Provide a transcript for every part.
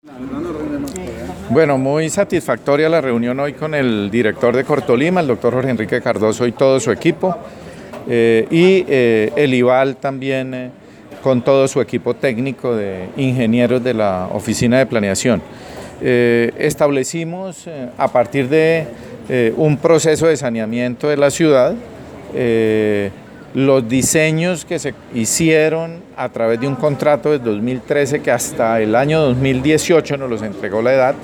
Bueno, muy satisfactoria la reunión hoy con el director de Cortolima, el doctor Jorge Enrique Cardoso y todo su equipo, el IVAL también con todo su equipo técnico de ingenieros de la Oficina de Planeación. Establecimos a partir de un proceso de saneamiento de la ciudad, los diseños que se hicieron a través de un contrato de 2013 que hasta el año 2018 nos los entregó la EDAT,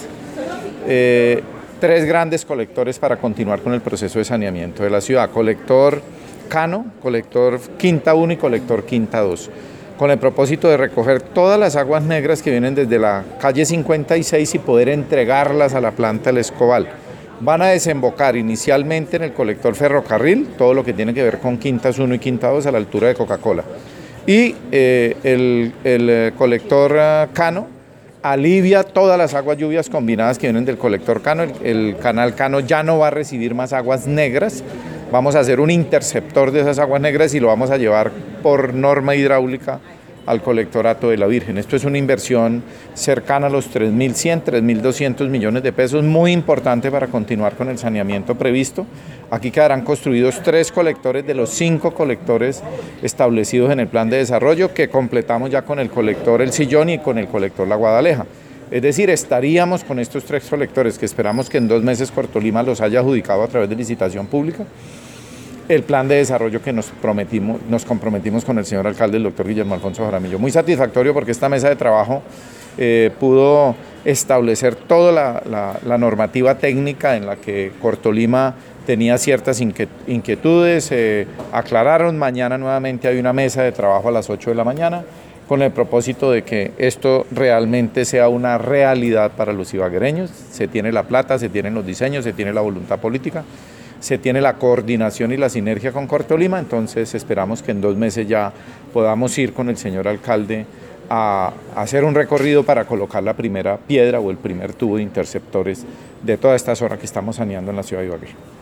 tres grandes colectores para continuar con el proceso de saneamiento de la ciudad: colector Cano, colector Quinta 1 y colector Quinta 2, con el propósito de recoger todas las aguas negras que vienen desde la calle 56 y poder entregarlas a la planta El Escobal. Van a desembocar inicialmente en el colector Ferrocarril, todo lo que tiene que ver con Quintas 1 y Quinta 2 a la altura de Coca-Cola. Y el colector Cano alivia todas las aguas lluvias combinadas que vienen del colector Cano. El canal Cano ya no va a recibir más aguas negras. Vamos a hacer un interceptor de esas aguas negras y lo vamos a llevar por norma hidráulica al colectorato de la Virgen. Esto es una inversión cercana a los 3.100, 3.200 millones de pesos, muy importante para continuar con el saneamiento previsto. Aquí quedarán construidos 3 colectores de los 5 colectores establecidos en el plan de desarrollo, que completamos ya con el colector El Sillón y con el colector La Guadaleja. Es decir, estaríamos con estos 3 colectores, que esperamos que en 2 meses Cortolima los haya adjudicado a través de licitación pública, el plan de desarrollo que nos comprometimos con el señor alcalde, el doctor Guillermo Alfonso Jaramillo. Muy satisfactorio porque esta mesa de trabajo pudo establecer toda la normativa técnica en la que Cortolima tenía ciertas inquietudes, aclararon. Mañana nuevamente hay una mesa de trabajo a las 8 de la mañana con el propósito de que esto realmente sea una realidad para los ibaguereños. Se tiene la plata, se tienen los diseños, se tiene la voluntad política, se tiene la coordinación y la sinergia con Cortolima. Entonces esperamos que en 2 meses ya podamos ir con el señor alcalde a hacer un recorrido para colocar la primera piedra o el primer tubo de interceptores de toda esta zona que estamos saneando en la ciudad de Ibagué.